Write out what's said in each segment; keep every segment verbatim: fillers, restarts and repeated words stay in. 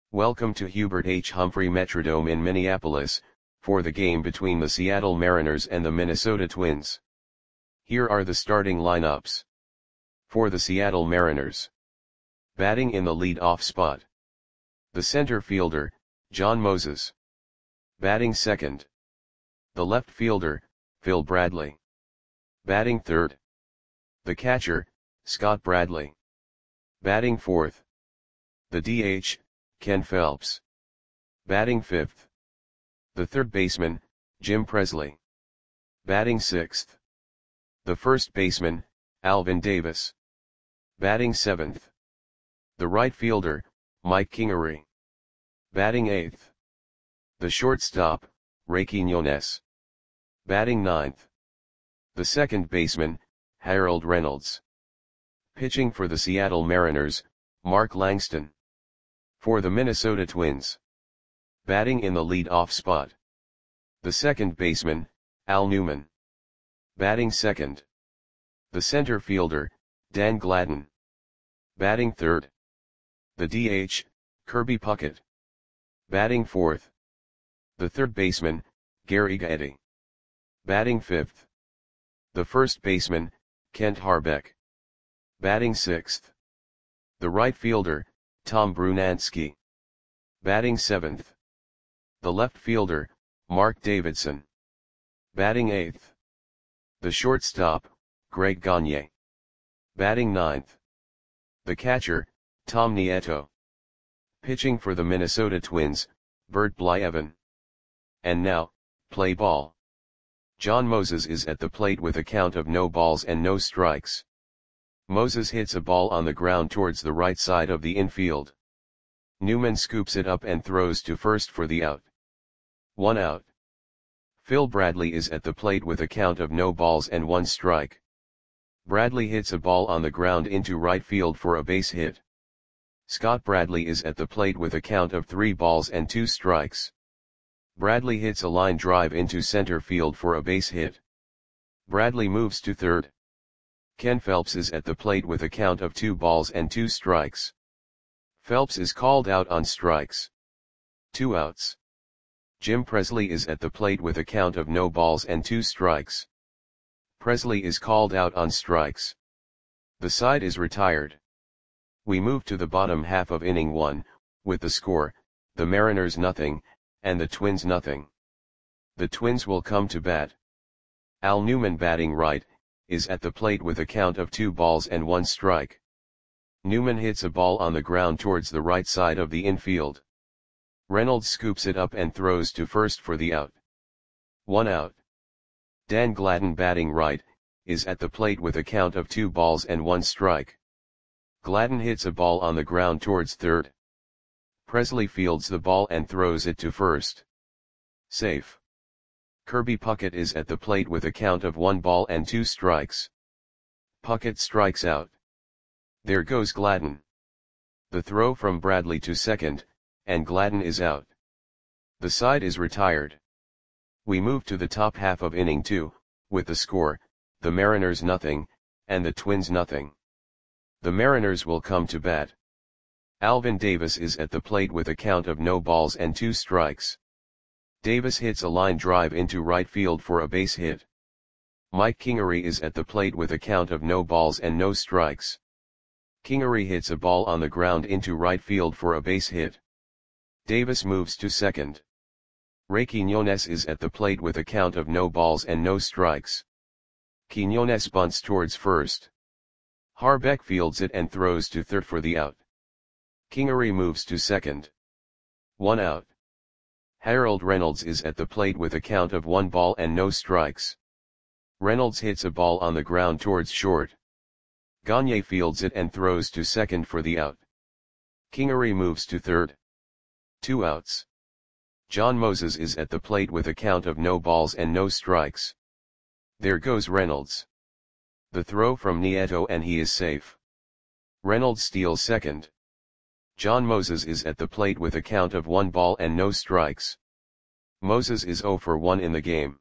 Welcome to Hubert H. Humphrey Metrodome in Minneapolis, for the game between the Seattle Mariners and the Minnesota Twins. Here are the starting lineups. For the Seattle Mariners. Batting in the lead-off spot. The center fielder, John Moses. Batting second. The left fielder, Phil Bradley. Batting third. The catcher, Scott Bradley. Batting fourth. The D H, Ken Phelps. Batting fifth. The third baseman, Jim Presley. Batting sixth. The first baseman, Alvin Davis. Batting seventh. The right fielder, Mike Kingery. Batting eighth. The shortstop, Ray Quiñones. Batting ninth. The second baseman, Harold Reynolds. Pitching for the Seattle Mariners, Mark Langston. For the Minnesota Twins. Batting in the lead-off spot. The second baseman, Al Newman. Batting second. The center fielder, Dan Gladden. Batting third. The D H, Kirby Puckett. Batting fourth. The third baseman, Gary Getty. Batting fifth. The first baseman, Kent Harbeck. Batting sixth. The right fielder, Tom Brunansky. Batting seventh. The left fielder, Mark Davidson. Batting eighth. The shortstop, Greg Gagne. Batting ninth. The catcher, Tom Nieto. Pitching for the Minnesota Twins, Bert Blyleven. And now, play ball. John Moses is at the plate with a count of no balls and no strikes. Moses hits a ball on the ground towards the right side of the infield. Newman scoops it up and throws to first for the out. One out. Phil Bradley is at the plate with a count of no balls and one strike. Bradley hits a ball on the ground into right field for a base hit. Scott Bradley is at the plate with a count of three balls and two strikes. Bradley hits a line drive into center field for a base hit. Bradley moves to third. Ken Phelps is at the plate with a count of two balls and two strikes. Phelps is called out on strikes. Two outs. Jim Presley is at the plate with a count of no balls and two strikes. Presley is called out on strikes. The side is retired. We move to the bottom half of inning one, with the score, the Mariners nothing, and the Twins nothing. The Twins will come to bat. Al Newman batting right, is at the plate with a count of two balls and one strike. Newman hits a ball on the ground towards the right side of the infield. Reynolds scoops it up and throws to first for the out. One out. Dan Gladden batting right, is at the plate with a count of two balls and one strike. Gladden hits a ball on the ground towards third. Presley fields the ball and throws it to first. Safe. Kirby Puckett is at the plate with a count of one ball and two strikes. Puckett strikes out. There goes Gladden. The throw from Bradley to second, and Gladden is out. The side is retired. We move to the top half of inning two, with the score, the Mariners nothing, and the Twins nothing. The Mariners will come to bat. Alvin Davis is at the plate with a count of no balls and two strikes. Davis hits a line drive into right field for a base hit. Mike Kingery is at the plate with a count of no balls and no strikes. Kingery hits a ball on the ground into right field for a base hit. Davis moves to second. Ray Quiñones is at the plate with a count of no balls and no strikes. Quiñones bunts towards first. Harbeck fields it and throws to third for the out. Kingery moves to second. One out. Harold Reynolds is at the plate with a count of one ball and no strikes. Reynolds hits a ball on the ground towards short. Gagne fields it and throws to second for the out. Kingery moves to third. Two outs. John Moses is at the plate with a count of no balls and no strikes. There goes Reynolds. The throw from Nieto and he is safe. Reynolds steals second. John Moses is at the plate with a count of one ball and no strikes. Moses is zero for one in the game.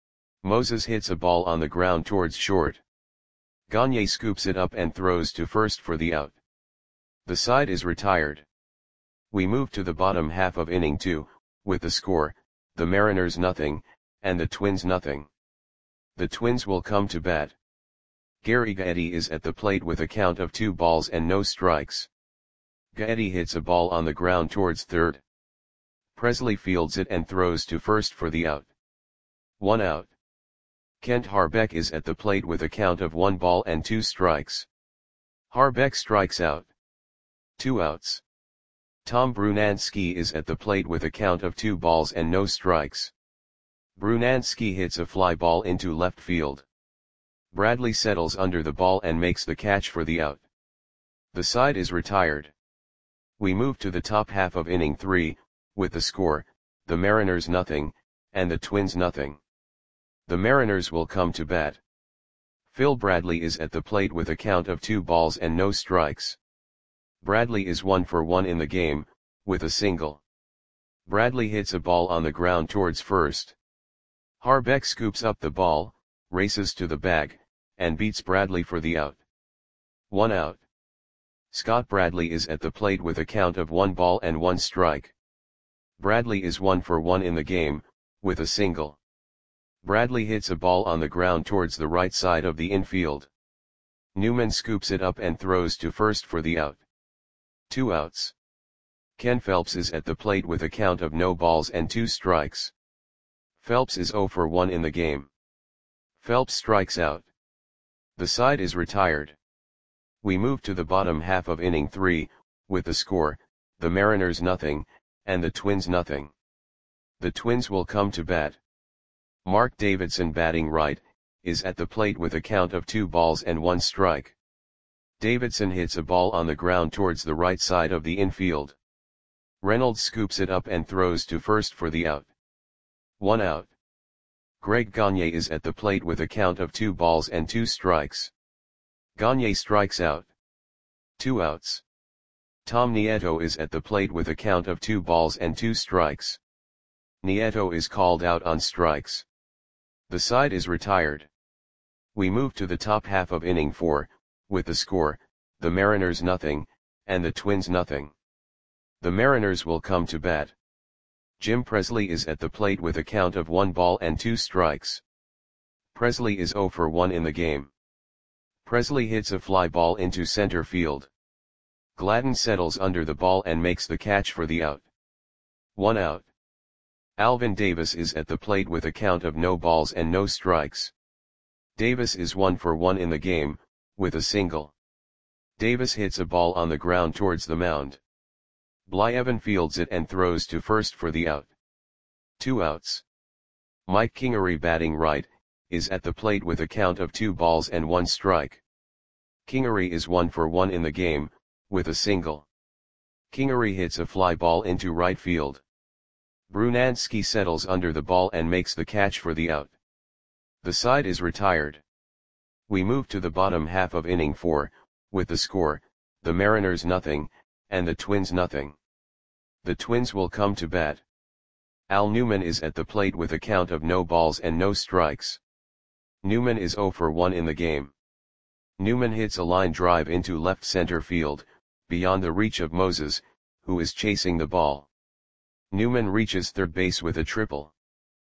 Moses hits a ball on the ground towards short. Gagne scoops it up and throws to first for the out. The side is retired. We move to the bottom half of inning two, with the score, the Mariners nothing, and the Twins nothing. The Twins will come to bat. Gary Gaetti is at the plate with a count of two balls and no strikes. Gaetti hits a ball on the ground towards third. Presley fields it and throws to first for the out. One out. Kent Harbeck is at the plate with a count of one ball and two strikes. Harbeck strikes out. Two outs. Tom Brunansky is at the plate with a count of two balls and no strikes. Brunansky hits a fly ball into left field. Bradley settles under the ball and makes the catch for the out. The side is retired. We move to the top half of inning three, with the score, the Mariners nothing, and the Twins nothing. The Mariners will come to bat. Phil Bradley is at the plate with a count of two balls and no strikes. Bradley is one for one in the game, with a single. Bradley hits a ball on the ground towards first. Harbeck scoops up the ball, races to the bag, and beats Bradley for the out. One out. Scott Bradley is at the plate with a count of one ball and one strike. Bradley is one for one in the game, with a single. Bradley hits a ball on the ground towards the right side of the infield. Newman scoops it up and throws to first for the out. Two outs. Ken Phelps is at the plate with a count of no balls and two strikes. Phelps is zero for one in the game. Phelps strikes out. The side is retired. We move to the bottom half of inning three, with the score, the Mariners nothing, and the Twins nothing. The Twins will come to bat. Mark Davidson, batting right, is at the plate with a count of two balls and one strike. Davidson hits a ball on the ground towards the right side of the infield. Reynolds scoops it up and throws to first for the out. One out. Greg Gagne is at the plate with a count of two balls and two strikes. Gagne strikes out. Two outs. Tom Nieto is at the plate with a count of two balls and two strikes. Nieto is called out on strikes. The side is retired. We move to the top half of inning four, with the score, the Mariners nothing, and the Twins nothing. The Mariners will come to bat. Jim Presley is at the plate with a count of one ball and two strikes. Presley is zero for one in the game. Presley hits a fly ball into center field. Gladden settles under the ball and makes the catch for the out. One out. Alvin Davis is at the plate with a count of no balls and no strikes. Davis is one for one in the game, with a single. Davis hits a ball on the ground towards the mound. Blyevin fields it and throws to first for the out. Two outs. Mike Kingery, batting right, is at the plate with a count of two balls and one strike. Kingery is one for one in the game, with a single. Kingery hits a fly ball into right field. Brunansky settles under the ball and makes the catch for the out. The side is retired. We move to the bottom half of inning four, with the score, the Mariners nothing, and the Twins nothing. The Twins will come to bat. Al Newman is at the plate with a count of no balls and no strikes. Newman is zero for one in the game. Newman hits a line drive into left center field, beyond the reach of Moses, who is chasing the ball. Newman reaches third base with a triple.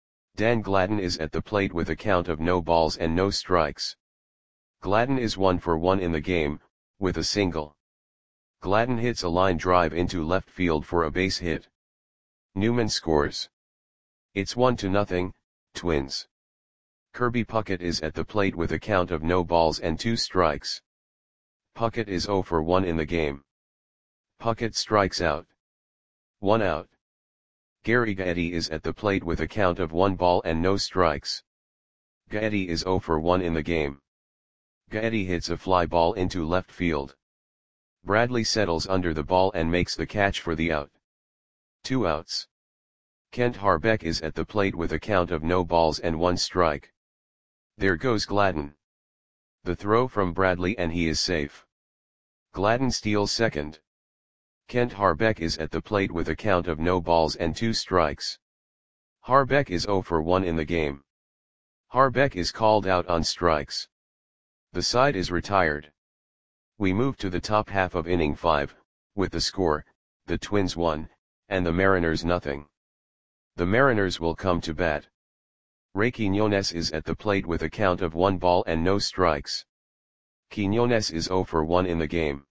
Dan Gladden is at the plate with a count of no balls and no strikes. Gladden is one for one in the game, with a single. Gladden hits a line drive into left field for a base hit. Newman scores. It's one to nothing, Twins. Kirby Puckett is at the plate with a count of no balls and two strikes. Puckett is zero for one in the game. Puckett strikes out. One out. Gary Gaetti is at the plate with a count of one ball and no strikes. Gaetti is zero for one in the game. Gaetti hits a fly ball into left field. Bradley settles under the ball and makes the catch for the out. Two outs. Kent Harbeck is at the plate with a count of no balls and one strike. There goes Gladden. The throw from Bradley and he is safe. Gladden steals second. Kent Harbeck is at the plate with a count of no balls and two strikes. Harbeck is zero for one in the game. Harbeck is called out on strikes. The side is retired. We move to the top half of inning five, with the score, the Twins one, and the Mariners nothing. The Mariners will come to bat. Ray Quiñones is at the plate with a count of one ball and no strikes. Quiñones is zero for one in the game.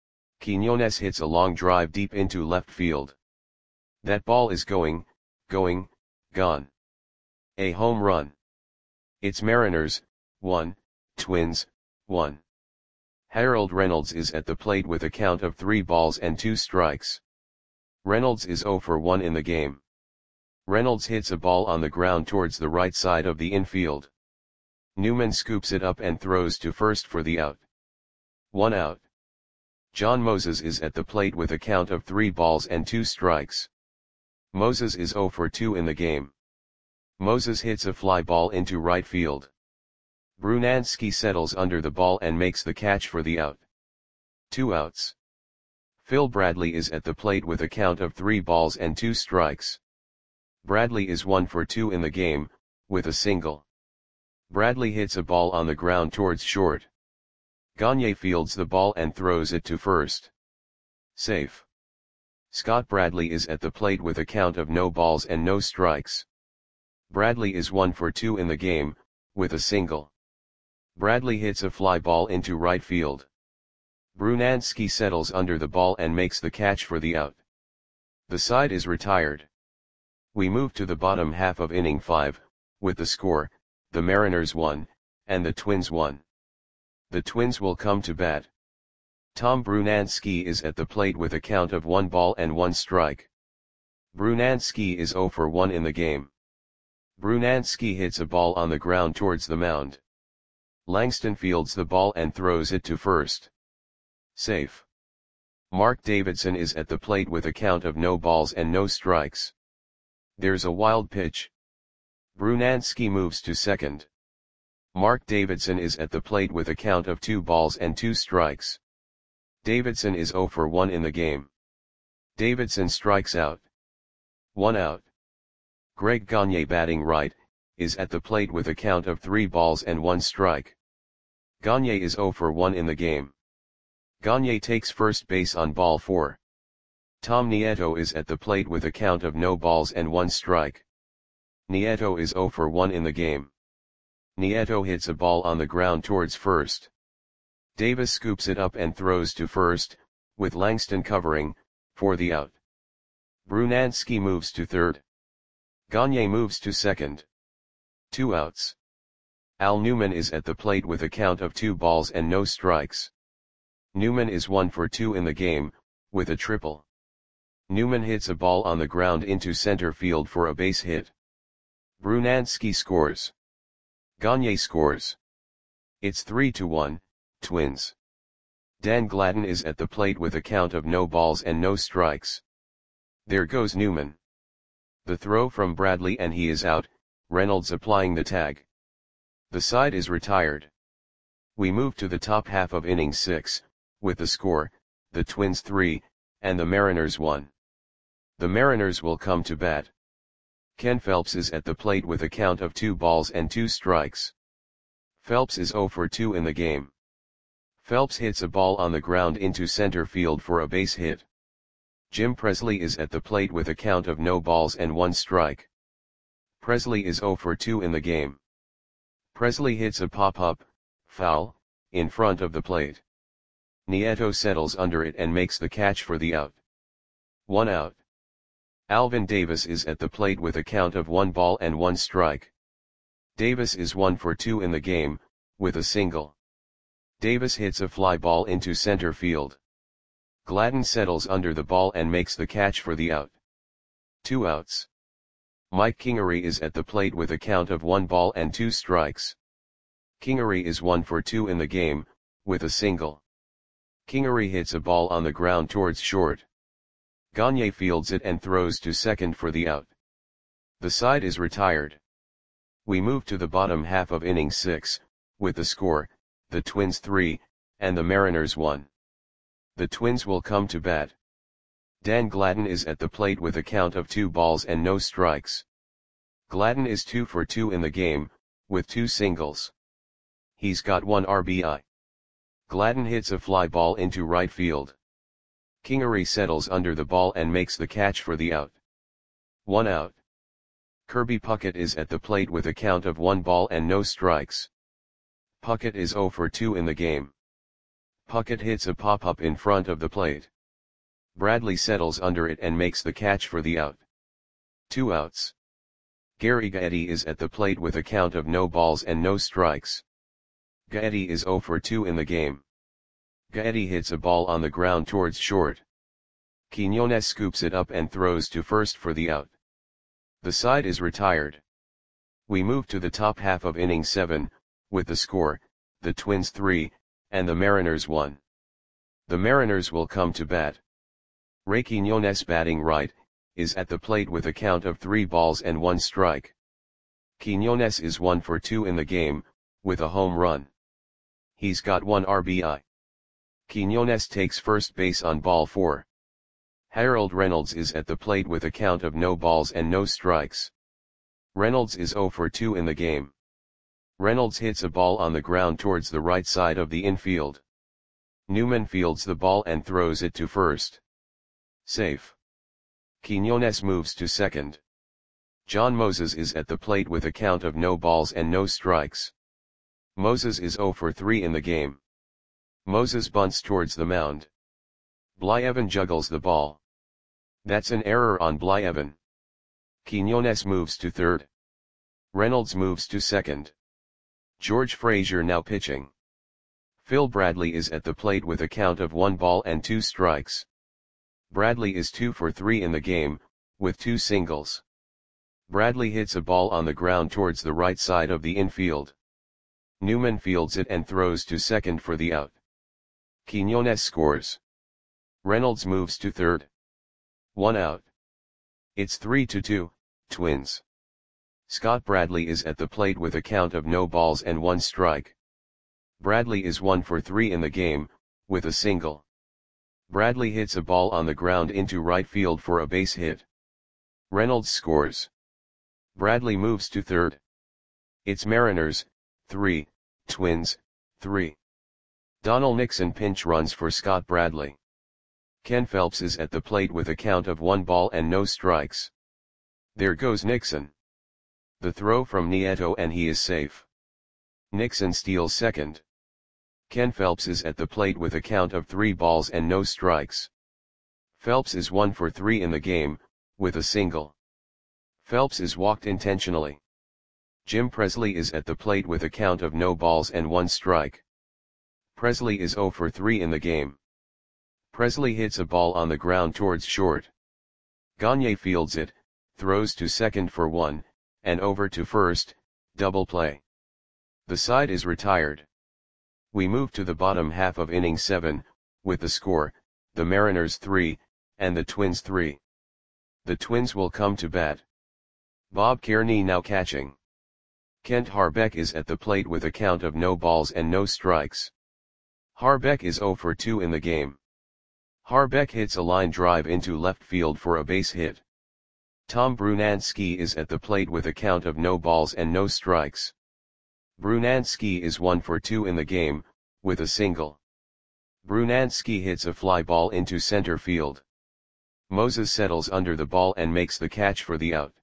Quiñones hits a long drive deep into left field. That ball is going, going, gone. A home run. It's Mariners, one, Twins, one. Harold Reynolds is at the plate with a count of three balls and two strikes. Reynolds is zero for one in the game. Reynolds hits a ball on the ground towards the right side of the infield. Newman scoops it up and throws to first for the out. One out. John Moses is at the plate with a count of three balls and two strikes. Moses is zero for two in the game. Moses hits a fly ball into right field. Brunansky settles under the ball and makes the catch for the out. Two outs. Phil Bradley is at the plate with a count of three balls and two strikes. Bradley is one for two in the game, with a single. Bradley hits a ball on the ground towards short. Gagne fields the ball and throws it to first. Safe. Scott Bradley is at the plate with a count of no balls and no strikes. Bradley is one for two in the game, with a single. Bradley hits a fly ball into right field. Brunansky settles under the ball and makes the catch for the out. The side is retired. We move to the bottom half of inning five, with the score, the Mariners one, and the Twins one. The Twins will come to bat. Tom Brunansky is at the plate with a count of one ball and one strike. Brunansky is zero for one in the game. Brunansky hits a ball on the ground towards the mound. Langston fields the ball and throws it to first. Safe. Mark Davidson is at the plate with a count of no balls and no strikes. There's a wild pitch. Brunansky moves to second. Mark Davidson is at the plate with a count of two balls and two strikes. Davidson is zero for one in the game. Davidson strikes out. One out. Greg Gagne, batting right, is at the plate with a count of three balls and one strike. Gagne is zero for one in the game. Gagne takes first base on ball four. Tom Nieto is at the plate with a count of no balls and one strike. Nieto is zero for one in the game. Nieto hits a ball on the ground towards first. Davis scoops it up and throws to first, with Langston covering, for the out. Brunansky moves to third. Gagne moves to second. Two outs. Al Newman is at the plate with a count of two balls and no strikes. Newman is one for two in the game, with a triple. Newman hits a ball on the ground into center field for a base hit. Brunansky scores. Gagne scores. It's three to one, Twins. Dan Gladden is at the plate with a count of no balls and no strikes. There goes Newman. The throw from Bradley and he is out, Reynolds applying the tag. The side is retired. We move to the top half of inning six, with the score, the Twins three, and the Mariners one. The Mariners will come to bat. Ken Phelps is at the plate with a count of two balls and two strikes. Phelps is zero for two in the game. Phelps hits a ball on the ground into center field for a base hit. Jim Presley is at the plate with a count of no balls and one strike. Presley is zero for two in the game. Presley hits a pop-up, foul, in front of the plate. Nieto settles under it and makes the catch for the out. One out. Alvin Davis is at the plate with a count of one ball and one strike. Davis is one for two in the game, with a single. Davis hits a fly ball into center field. Gladden settles under the ball and makes the catch for the out. Two outs. Mike Kingery is at the plate with a count of one ball and two strikes. Kingery is one for two in the game, with a single. Kingery hits a ball on the ground towards short. Gagne fields it and throws to second for the out. The side is retired. We move to the bottom half of inning six, with the score, the Twins three, and the Mariners one. The Twins will come to bat. Dan Gladden is at the plate with a count of two balls and no strikes. Gladden is two for two in the game, with two singles. He's got one R B I. Gladden hits a fly ball into right field. Kingery settles under the ball and makes the catch for the out. One out. Kirby Puckett is at the plate with a count of one ball and no strikes. Puckett is zero for two in the game. Puckett hits a pop-up in front of the plate. Bradley settles under it and makes the catch for the out. Two outs. Gary Gaetti is at the plate with a count of no balls and no strikes. Gaetti is zero for two in the game. Gaetti hits a ball on the ground towards short. Quiñones scoops it up and throws to first for the out. The side is retired. We move to the top half of inning seven, with the score, the Twins three, and the Mariners one. The Mariners will come to bat. Ray Quiñones, batting right, is at the plate with a count of three balls and one strike. Quiñones is one for two in the game, with a home run. He's got one R B I. Quiñones takes first base on ball four. Harold Reynolds is at the plate with a count of no balls and no strikes. Reynolds is zero for two in the game. Reynolds hits a ball on the ground towards the right side of the infield. Newman fields the ball and throws it to first. Safe. Quiñones moves to second. John Moses is at the plate with a count of no balls and no strikes. Moses is zero for three in the game. Moses bunts towards the mound. Blyevin juggles the ball. That's an error on Blyevin. Quiñones moves to third. Reynolds moves to second. George Frazier now pitching. Phil Bradley is at the plate with a count of one ball and two strikes. Bradley is two for three in the game, with two singles. Bradley hits a ball on the ground towards the right side of the infield. Newman fields it and throws to second for the out. Quiñones scores. Reynolds moves to third. One out. It's three to two, Twins. Scott Bradley is at the plate with a count of no balls and one strike. Bradley is one for three in the game, with a single. Bradley hits a ball on the ground into right field for a base hit. Reynolds scores. Bradley moves to third. It's Mariners, three, Twins, three. Donald Nixon pinch runs for Scott Bradley. Ken Phelps is at the plate with a count of one ball and no strikes. There goes Nixon. The throw from Nieto and he is safe. Nixon steals second. Ken Phelps is at the plate with a count of three balls and no strikes. Phelps is one for three in the game, with a single. Phelps is walked intentionally. Jim Presley is at the plate with a count of no balls and one strike. Presley is zero for three in the game. Presley hits a ball on the ground towards short. Gagne fields it, throws to second for one, and over to first, double play. The side is retired. We move to the bottom half of inning seven, with the score, the Mariners three, and the Twins three. The Twins will come to bat. Bob Kearney now catching. Kent Harbeck is at the plate with a count of no balls and no strikes. Harbeck is zero for two in the game. Harbeck hits a line drive into left field for a base hit. Tom Brunansky is at the plate with a count of no balls and no strikes. Brunansky is one for two in the game, with a single. Brunansky hits a fly ball into center field. Moses settles under the ball and makes the catch for the out.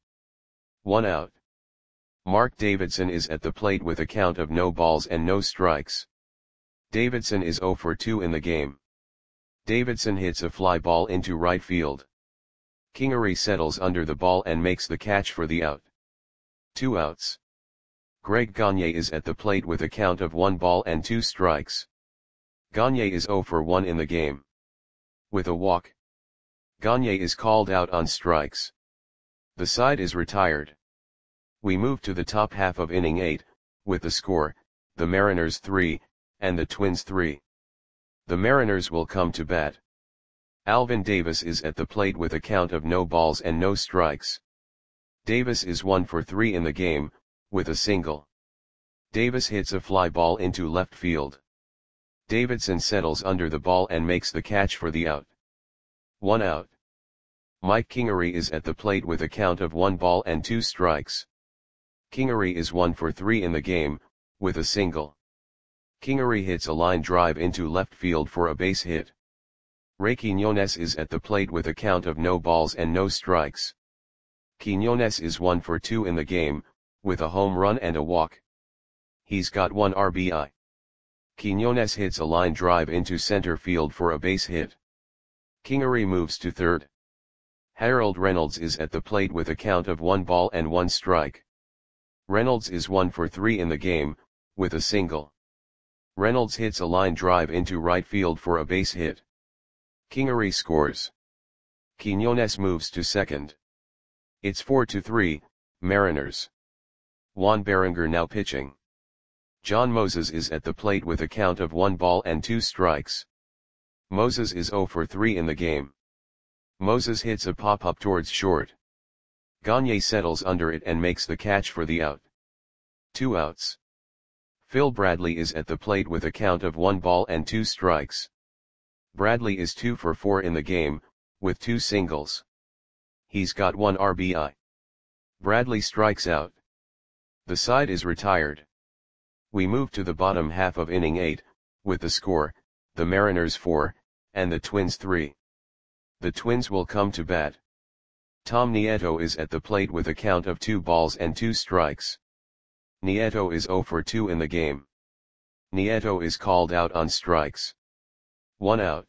One out. Mark Davidson is at the plate with a count of no balls and no strikes. Davidson is zero for two in the game. Davidson hits a fly ball into right field. Kingery settles under the ball and makes the catch for the out. Two outs. Greg Gagne is at the plate with a count of one ball and two strikes. Gagne is zero for one in the game. With a walk. Gagne is called out on strikes. The side is retired. We move to the top half of inning eight, with the score, the Mariners three, and the Twins three. The Mariners will come to bat. Alvin Davis is at the plate with a count of no balls and no strikes. Davis is one for three in the game, with a single. Davis hits a fly ball into left field. Davidson settles under the ball and makes the catch for the out. One out. Mike Kingery is at the plate with a count of one ball and two strikes. Kingery is one for three in the game, with a single. Kingery hits a line drive into left field for a base hit. Ray Quiñones is at the plate with a count of no balls and no strikes. Quiñones is one for two in the game, with a home run and a walk. He's got one R B I. Quiñones hits a line drive into center field for a base hit. Kingery moves to third. Harold Reynolds is at the plate with a count of one ball and one strike. Reynolds is one for three in the game, with a single. Reynolds hits a line drive into right field for a base hit. Kingery scores. Quiñones moves to second. It's four to three, Mariners. Juan Berenger now pitching. John Moses is at the plate with a count of one ball and two strikes. Moses is zero for three in the game. Moses hits a pop-up towards short. Gagne settles under it and makes the catch for the out. Two outs. Phil Bradley is at the plate with a count of one ball and two strikes. Bradley is two for four in the game, with two singles. He's got one R B I. Bradley strikes out. The side is retired. We move to the bottom half of inning eight, with the score, the Mariners four, and the Twins three. The Twins will come to bat. Tom Nieto is at the plate with a count of two balls and two strikes. Nieto is zero for two in the game. Nieto is called out on strikes. One out.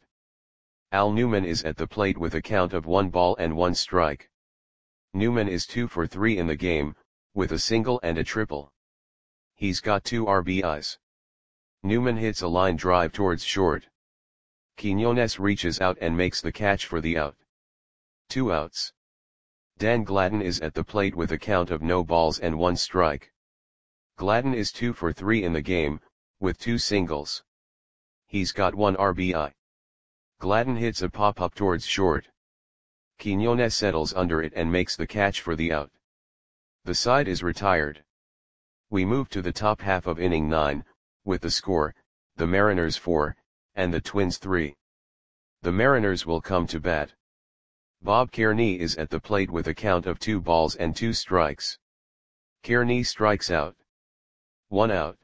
Al Newman is at the plate with a count of one ball and one strike. Newman is two for three in the game, with a single and a triple. He's got two R B Is. Newman hits a line drive towards short. Quiñones reaches out and makes the catch for the out. Two outs. Dan Gladden is at the plate with a count of no balls and one strike. Gladden is two for three in the game, with two singles. He's got one R B I. Gladden hits a pop-up towards short. Quiñones settles under it and makes the catch for the out. The side is retired. We move to the top half of inning nine, with the score, the Mariners four, and the Twins three. The Mariners will come to bat. Bob Kearney is at the plate with a count of two balls and two strikes. Kearney strikes out. One out.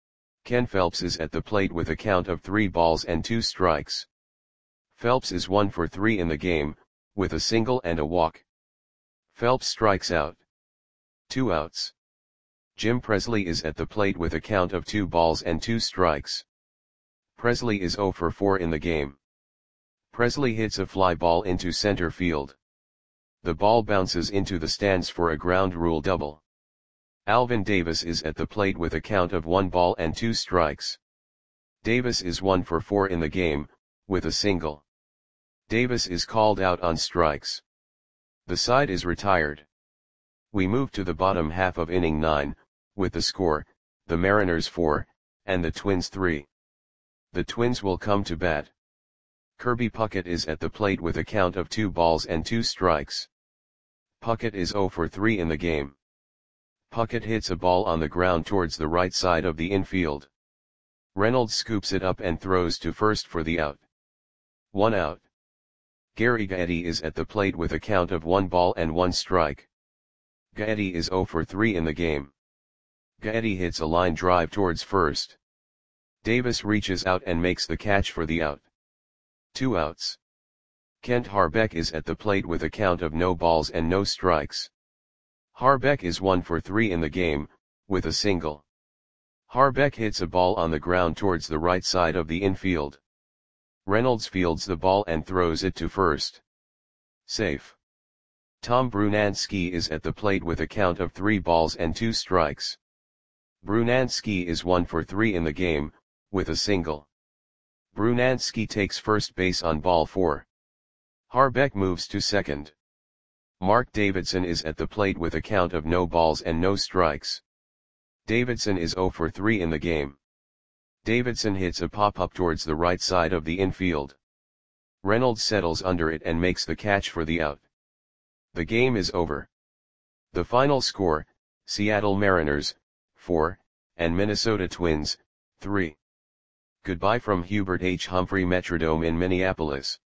Ken Phelps is at the plate with a count of three balls and two strikes. Phelps is one for three in the game, with a single and a walk. Phelps strikes out. Two outs. Jim Presley is at the plate with a count of two balls and two strikes. Presley is zero for four in the game. Presley hits a fly ball into center field. The ball bounces into the stands for a ground rule double. Alvin Davis is at the plate with a count of one ball and two strikes. Davis is one for four in the game, with a single. Davis is called out on strikes. The side is retired. We move to the bottom half of inning nine, with the score, the Mariners four, and the Twins three. The Twins will come to bat. Kirby Puckett is at the plate with a count of two balls and two strikes. Puckett is zero for three in the game. Puckett hits a ball on the ground towards the right side of the infield. Reynolds scoops it up and throws to first for the out. One out. Gary Gaetti is at the plate with a count of one ball and one strike. Gaetti is zero for three in the game. Gaetti hits a line drive towards first. Davis reaches out and makes the catch for the out. Two outs. Kent Harbeck is at the plate with a count of no balls and no strikes. Harbeck is one for three in the game, with a single. Harbeck hits a ball on the ground towards the right side of the infield. Reynolds fields the ball and throws it to first. Safe. Tom Brunansky is at the plate with a count of three balls and two strikes. Brunansky is one for three in the game, with a single. Brunansky takes first base on ball four. Harbeck moves to second. Mark Davidson is at the plate with a count of no balls and no strikes. Davidson is zero for three in the game. Davidson hits a pop-up towards the right side of the infield. Reynolds settles under it and makes the catch for the out. The game is over. The final score, Seattle Mariners, four, and Minnesota Twins, three. Goodbye from Hubert H. Humphrey Metrodome in Minneapolis.